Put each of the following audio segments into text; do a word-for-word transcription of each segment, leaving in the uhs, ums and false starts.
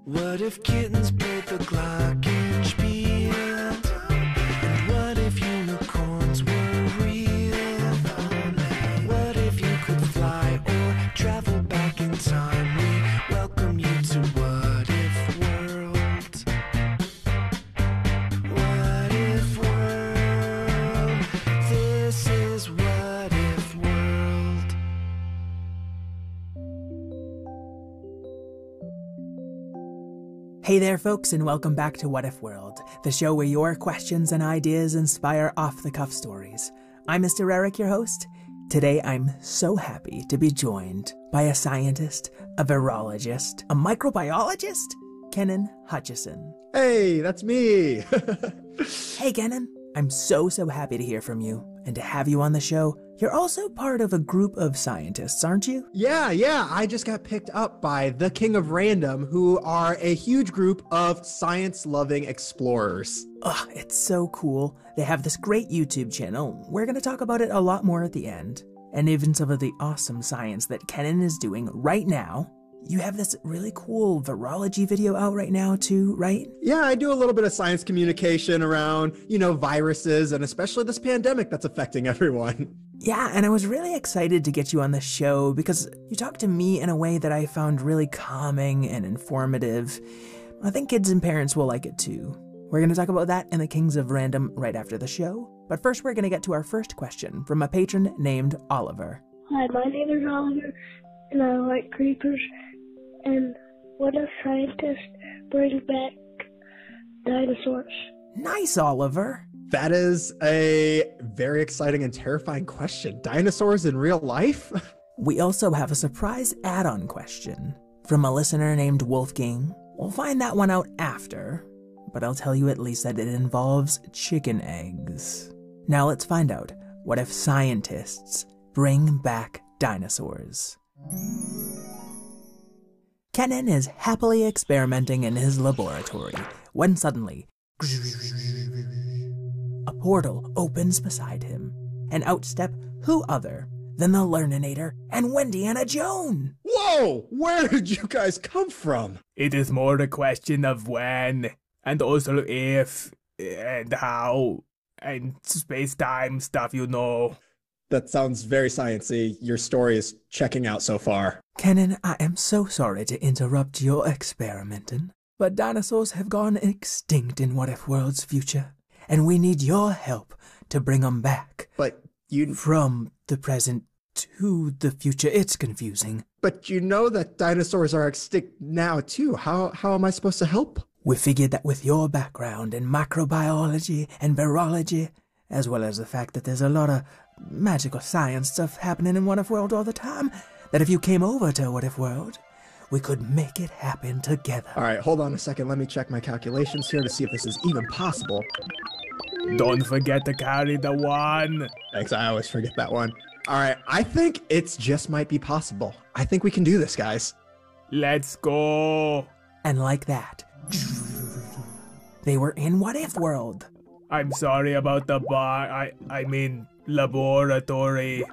What if kittens played the glockenspiel? And what if unicorns were real? What if you could fly or travel back in time? We welcome you to What If World. What If World? This is What If World. Hey there, folks, and welcome back to What If World, the show where your questions and ideas inspire off-the-cuff stories. I'm Mister Eric, your host. Today, I'm so happy to be joined by a scientist, a virologist, a microbiologist, Kennan Hutchison. Hey, that's me. Hey, Kennan. I'm so, so happy to hear from you and to have you on the show. You're also part of a group of scientists, aren't you? Yeah, yeah. I just got picked up by the King of Random, who are a huge group of science-loving explorers. Ugh, it's so cool. They have this great YouTube channel. We're going to talk about it a lot more at the end. And even some of the awesome science that Kennan is doing right now. You have this really cool virology video out right now too, right? Yeah, I do a little bit of science communication around, you know, viruses and especially this pandemic that's affecting everyone. Yeah, and I was really excited to get you on the show because you talk to me in a way that I found really calming and informative. I think kids and parents will like it too. We're going to talk about that in the Kings of Random right after the show. But first, we're going to get to our first question from a patron named Oliver. Hi, my name is Oliver, and I like creepers. And what if scientists bring back dinosaurs? Nice, Oliver. That is a very exciting and terrifying question. Dinosaurs in real life? We also have a surprise add-on question from a listener named Wolfgang. We'll find that one out after, but I'll tell you at least that it involves chicken eggs. Now let's find out, what if scientists bring back dinosaurs? Kennan is happily experimenting in his laboratory when suddenly a portal opens beside him, and out step who other than the Learninator and Wendiana Joan. Whoa! Where did you guys come from? It is more a question of when, and also if, and how, and space-time stuff, you know. That sounds very sciencey. Your story is checking out so far. Kennan, I am so sorry to interrupt your experimenting, but dinosaurs have gone extinct in What If World's future, and we need your help to bring them back. But you... From the present to the future. It's confusing. But you know that dinosaurs are extinct now, too. How, how am I supposed to help? We figured that with your background in microbiology and virology, as well as the fact that there's a lot of magical science stuff happening in What If World all the time, that if you came over to What If World, we could make it happen together. All right, hold on a second. Let me check my calculations here to see if this is even possible. Don't forget to carry the one. Thanks, I always forget that one. All right, I think it's just might be possible. I think we can do this, guys. Let's go. And like that, they were in What If World. I'm sorry about the bar. I, I mean, laboratory.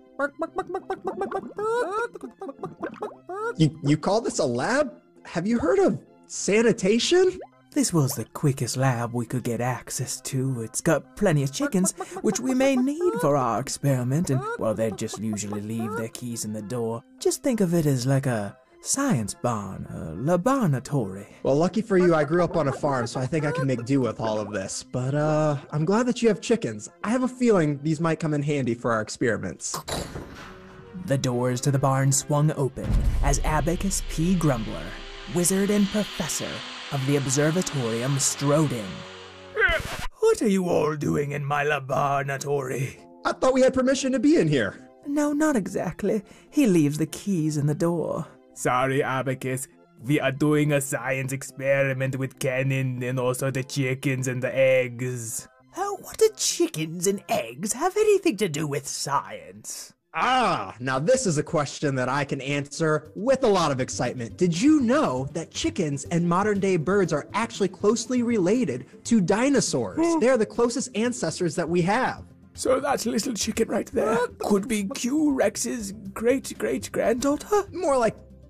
You, you call this a lab? Have you heard of sanitation? This was the quickest lab we could get access to. It's got plenty of chickens, which we may need for our experiment, and, well, they just usually leave their keys in the door. Just think of it as like a science barn, a laboratory. Well, lucky for you, I grew up on a farm, so I think I can make do with all of this. But, uh, I'm glad that you have chickens. I have a feeling these might come in handy for our experiments. The doors to the barn swung open as Abacus P. Grumbler, wizard and professor of the observatorium, strode in. What are you all doing in my laboratory? I thought we had permission to be in here. No, not exactly. He leaves the keys in the door. Sorry, Abacus. We are doing a science experiment with Kennan and also the chickens and the eggs. Oh, what do chickens and eggs have anything to do with science? Ah, now this is a question that I can answer with a lot of excitement. Did you know that chickens and modern day birds are actually closely related to dinosaurs? They're the closest ancestors that we have. So that little chicken right there could be Q Rex's great-great-granddaughter? More like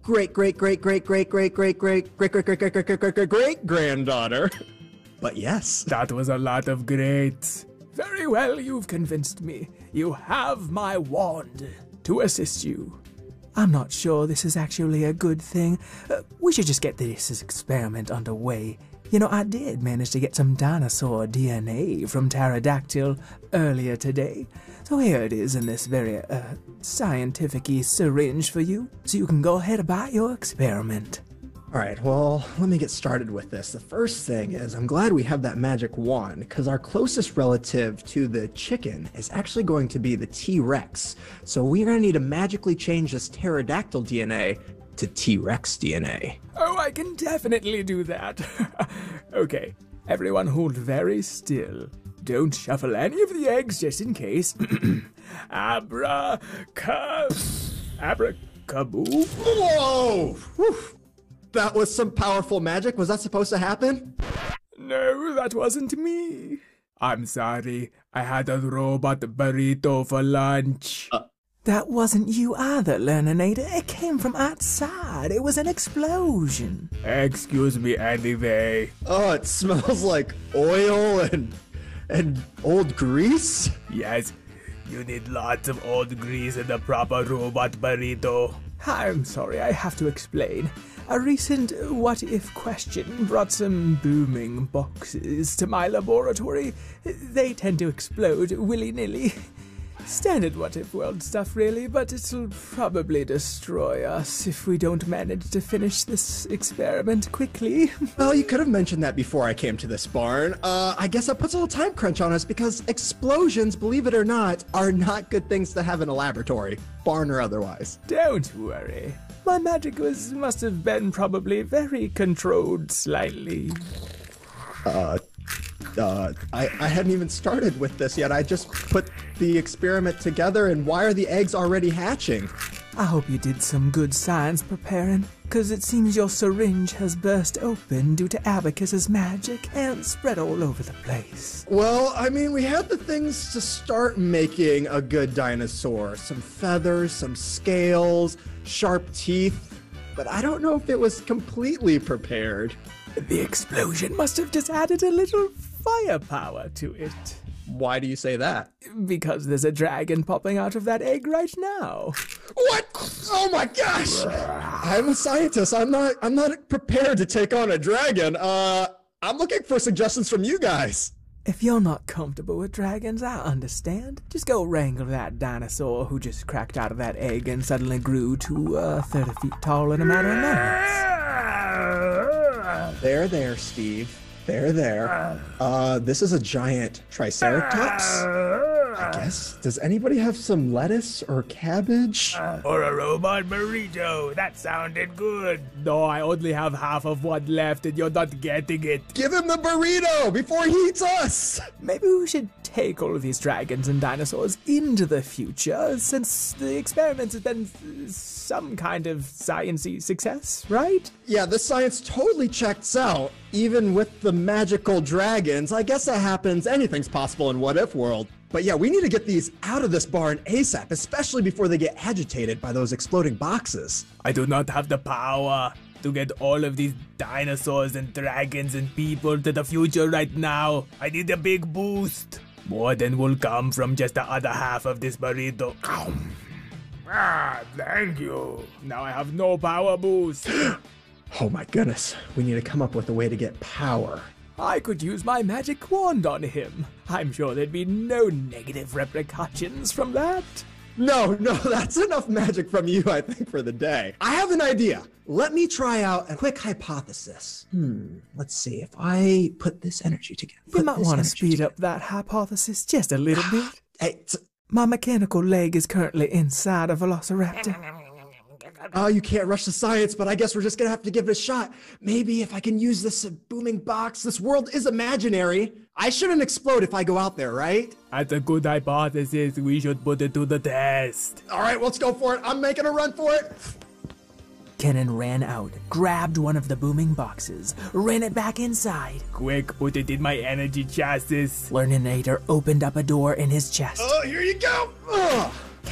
great, great, great, great, great, great, great, great, great, great, great, great, great, great, great, great, great granddaughter. But yes. That was a lot of great. Very well, you've convinced me. You have my wand to assist you. I'm not sure this is actually a good thing. Uh, we should just get this experiment underway. You know, I did manage to get some dinosaur D N A from pterodactyl earlier today. So here it is in this very uh, scientific-y syringe for you, so you can go ahead about your experiment. All right, well, let me get started with this. The first thing is I'm glad we have that magic wand because our closest relative to the chicken is actually going to be the T-Rex. So we're going to need to magically change this pterodactyl D N A to T-Rex D N A. Oh, I can definitely do that. Okay, everyone hold very still. Don't shuffle any of the eggs just in case. Abra... ca... Abracaboo? Whoa! Whew. That was some powerful magic. Was that supposed to happen? No, that wasn't me. I'm sorry. I had a robot burrito for lunch. Uh, That wasn't you either, Learninator. It came from outside. It was an explosion. Excuse me anyway. oh, it smells like oil and and old grease. Yes, you need lots of old grease in the proper robot burrito. I'm sorry, I have to explain. A recent what-if question brought some booming boxes to my laboratory. They tend to explode willy-nilly. Standard what-if world stuff, really, but it'll probably destroy us if we don't manage to finish this experiment quickly. Well, you could have mentioned that before I came to this barn. Uh, I guess that puts a little time crunch on us because explosions, believe it or not, are not good things to have in a laboratory, barn or otherwise. Don't worry. My magic was must have been probably very controlled slightly. Uh, uh, I, I hadn't even started with this yet. I just put the experiment together, and why are the eggs already hatching? I hope you did some good science preparing, because it seems your syringe has burst open due to Abacus's magic and spread all over the place. Well, I mean, we had the things to start making a good dinosaur. Some feathers, some scales, sharp teeth, but I don't know if it was completely prepared. The explosion must have just added a little firepower to it. Why do you say that? Because there's a dragon popping out of that egg right now. What? Oh my gosh! I'm a scientist. I'm not I'm not prepared to take on a dragon. Uh I'm looking for suggestions from you guys. If you're not comfortable with dragons, I understand. Just go wrangle that dinosaur who just cracked out of that egg and suddenly grew to uh, thirty feet tall in a matter of moments. There, there, Steve. There, there. Uh, this is a giant triceratops, I guess. Does anybody have some lettuce or cabbage? Or a robot burrito. That sounded good. No, I only have half of one left and you're not getting it. Give him the burrito before he eats us! Maybe we should take all of these dragons and dinosaurs into the future, since the experiment has been some kind of science-y success, right? Yeah, the science totally checks out, even with the magical dragons. I guess that happens. Anything's possible in What If World. But yeah, we need to get these out of this barn ASAP, especially before they get agitated by those exploding boxes. I do not have the power to get all of these dinosaurs and dragons and people to the future right now. I need a big boost. More than will come from just the other half of this burrito. Ah, thank you. Now I have no power boost. Oh my goodness, we need to come up with a way to get power. I could use my magic wand on him. I'm sure there'd be no negative repercussions from that. No, no, that's enough magic from you, I think, for the day. I have an idea. Let me try out a quick hypothesis. Hmm, let's see. If I put this energy together. You might want to speed up that hypothesis just a little bit. Hey, t- My mechanical leg is currently inside a velociraptor. Oh, you can't rush the science, but I guess we're just gonna have to give it a shot. Maybe if I can use this uh, booming box, this world is imaginary. I shouldn't explode if I go out there, right? That's a good hypothesis. We should put it to the test. All right, let's go for it. I'm making a run for it. Kenan ran out, grabbed one of the booming boxes, ran it back inside. Quick, put it in my energy chassis. Learninator opened up a door in his chest. Oh, here you go. Ugh.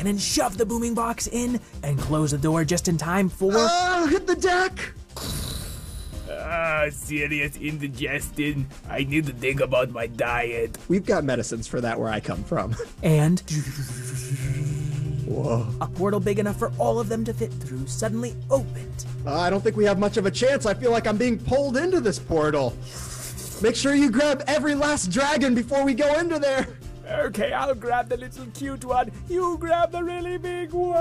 Kenan shoved the booming box in and closed the door just in time for... Ah, hit the deck! Ah, serious indigestion. I need to think about my diet. We've got medicines for that where I come from. And Whoa. a portal big enough for all of them to fit through suddenly opened. Uh, I don't think we have much of a chance. I feel like I'm being pulled into this portal. Make sure you grab every last dragon before we go into there. Okay, I'll grab the little cute one. You grab the really big one.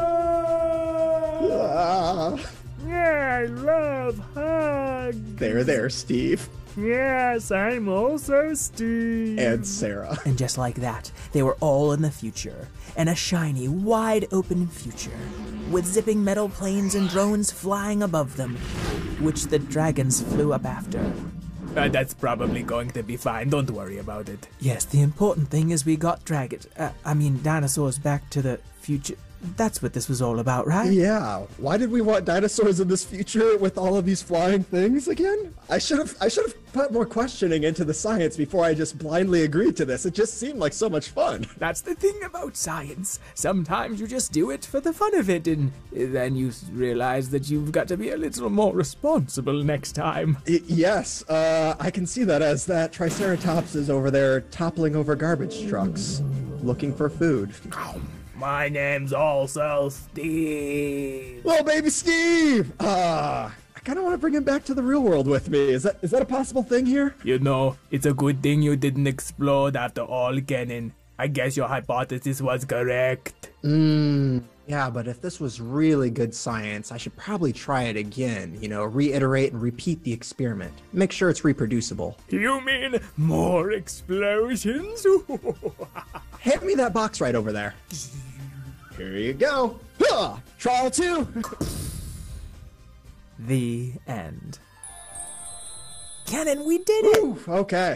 Ah. Yeah, I love hugs. There, there, Steve. Yes, I'm also Steve. And Sarah. And just like that, they were all in the future, in a shiny, wide open future, with zipping metal planes and drones flying above them, which the dragons flew up after. Uh, that's probably going to be fine. Don't worry about it. Yes, the important thing is we got dragons, uh, I mean dinosaurs back to the future. That's what this was all about, right? Yeah. Why did we want dinosaurs in this future with all of these flying things again? I should have I should have put more questioning into the science before I just blindly agreed to this. It just seemed like so much fun. That's the thing about science. Sometimes you just do it for the fun of it, and then you realize that you've got to be a little more responsible next time. Y- yes, uh, I can see that as that Triceratops is over there toppling over garbage trucks, looking for food. My name's also Steve. Well, baby Steve! Uh, I kind of want to bring him back to the real world with me. Is that is that a possible thing here? You know, it's a good thing you didn't explode after all, Kenan. I guess your hypothesis was correct. Mmm, yeah, but if this was really good science, I should probably try it again. You know, reiterate and repeat the experiment. Make sure it's reproducible. You mean more explosions? Hand me that box right over there. Here you go. Huh, trial two. The end. Kenan, we did it! Ooh, okay.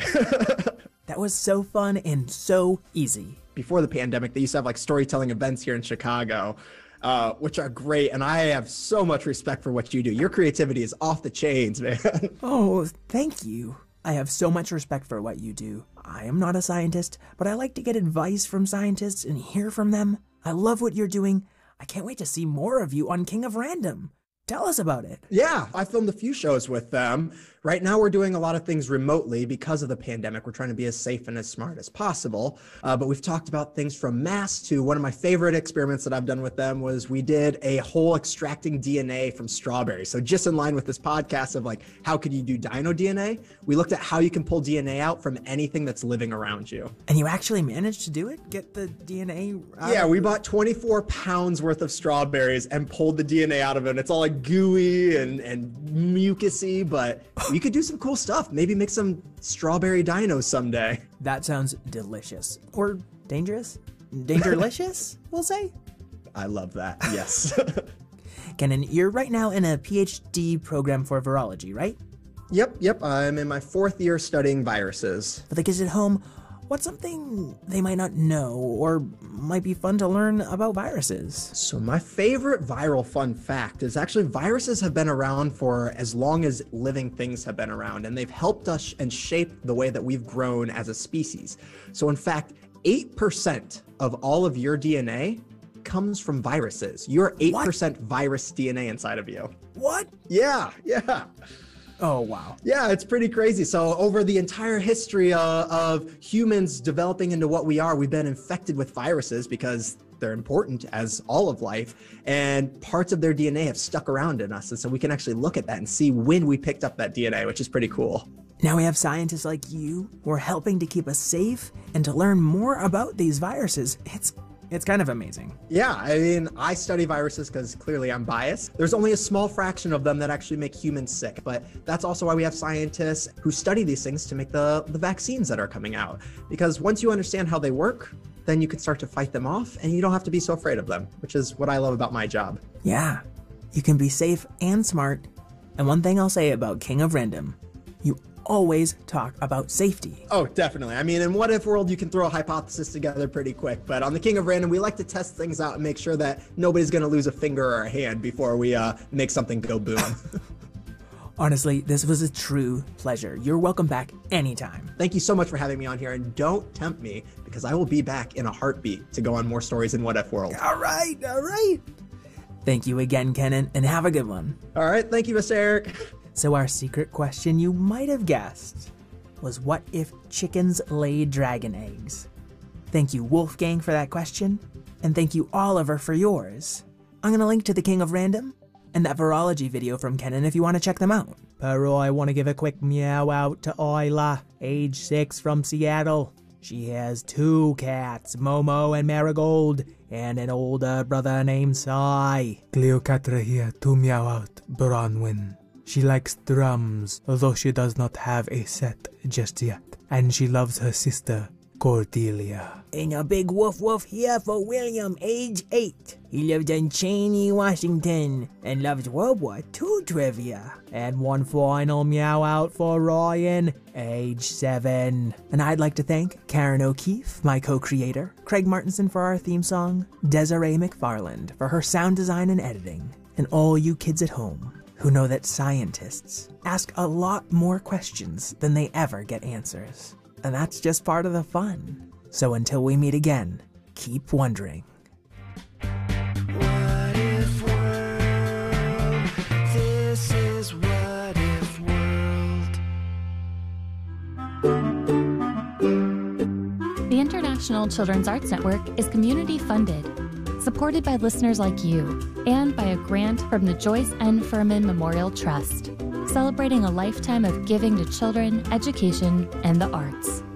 That was so fun and so easy. Before the pandemic, they used to have like storytelling events here in Chicago, uh, which are great. And I have so much respect for what you do. Your creativity is off the chains, man. Oh, thank you. I have so much respect for what you do. I am not a scientist, but I like to get advice from scientists and hear from them. I love what you're doing. I can't wait to see more of you on King of Random. Tell us about it. Yeah, I filmed a few shows with them. Right now, we're doing a lot of things remotely because of the pandemic. We're trying to be as safe and as smart as possible. Uh, but we've talked about things from mass to one of my favorite experiments that I've done with them was we did a whole extracting D N A from strawberries. So just in line with this podcast of like, how could you do dino D N A? We looked at how you can pull D N A out from anything that's living around you. And you actually managed to do it? Get the D N A out? Yeah, we bought twenty-four pounds worth of strawberries and pulled the D N A out of it. And it's all like gooey and, and mucusy, but you could do some cool stuff. Maybe make some strawberry dinos someday. That sounds delicious. Or dangerous? Dangerlicious, we'll say? I love that, yes. Kenan, you're right now in a PhD program for virology, right? Yep, yep, I'm in my fourth year studying viruses. For the kids at home, what's something they might not know or might be fun to learn about viruses? So my favorite viral fun fact is actually viruses have been around for as long as living things have been around, and they've helped us and shaped the way that we've grown as a species. So in fact, eight percent of all of your D N A comes from viruses. You're eight percent what? Virus D N A inside of you. What? Yeah, yeah. Oh, wow. Yeah, it's pretty crazy. So over the entire history uh, of humans developing into what we are, we've been infected with viruses because they're important as all of life, and parts of their D N A have stuck around in us. And so we can actually look at that and see when we picked up that D N A, which is pretty cool. Now we have scientists like you who are helping to keep us safe and to learn more about these viruses. It's It's kind of amazing. Yeah, I mean, I study viruses because clearly I'm biased. There's only a small fraction of them that actually make humans sick, but that's also why we have scientists who study these things to make the, the vaccines that are coming out. Because once you understand how they work, then you can start to fight them off and you don't have to be so afraid of them, which is what I love about my job. Yeah, you can be safe and smart. And one thing I'll say about King of Random, you always talk about safety. Oh, definitely. I mean, in What If World, you can throw a hypothesis together pretty quick, but on the King of Random, we like to test things out and make sure that nobody's going to lose a finger or a hand before we uh, make something go boom. Honestly, this was a true pleasure. You're welcome back anytime. Thank you so much for having me on here, and don't tempt me because I will be back in a heartbeat to go on more stories in What If World. All right, all right. Thank you again, Kenan, and have a good one. All right, thank you, Mister Eric. So our secret question, you might have guessed, was what if chickens lay dragon eggs? Thank you, Wolfgang, for that question, and thank you, Oliver, for yours. I'm going to link to the King of Random and that virology video from Kenan if you want to check them out. Pero I want to give a quick meow out to Isla, age six from Seattle. She has two cats, Momo and Marigold, and an older brother named Sai. Cleopatra here to meow out Bronwyn. She likes drums, although she does not have a set just yet. And she loves her sister, Cordelia. And a big woof woof here for William, age eight. He lives in Cheney, Washington, and loves World War Two trivia. And one final meow out for Ryan, age seven. And I'd like to thank Karen O'Keefe, my co-creator, Craig Martinson for our theme song, Desiree McFarland for her sound design and editing, and all you kids at home who know that scientists ask a lot more questions than they ever get answers. And that's just part of the fun. So until we meet again, keep wondering. What if world? This is What If World. The International Children's Arts Network is community funded, supported by listeners like you, and by a grant from the Joyce N. Furman Memorial Trust, celebrating a lifetime of giving to children, education, and the arts.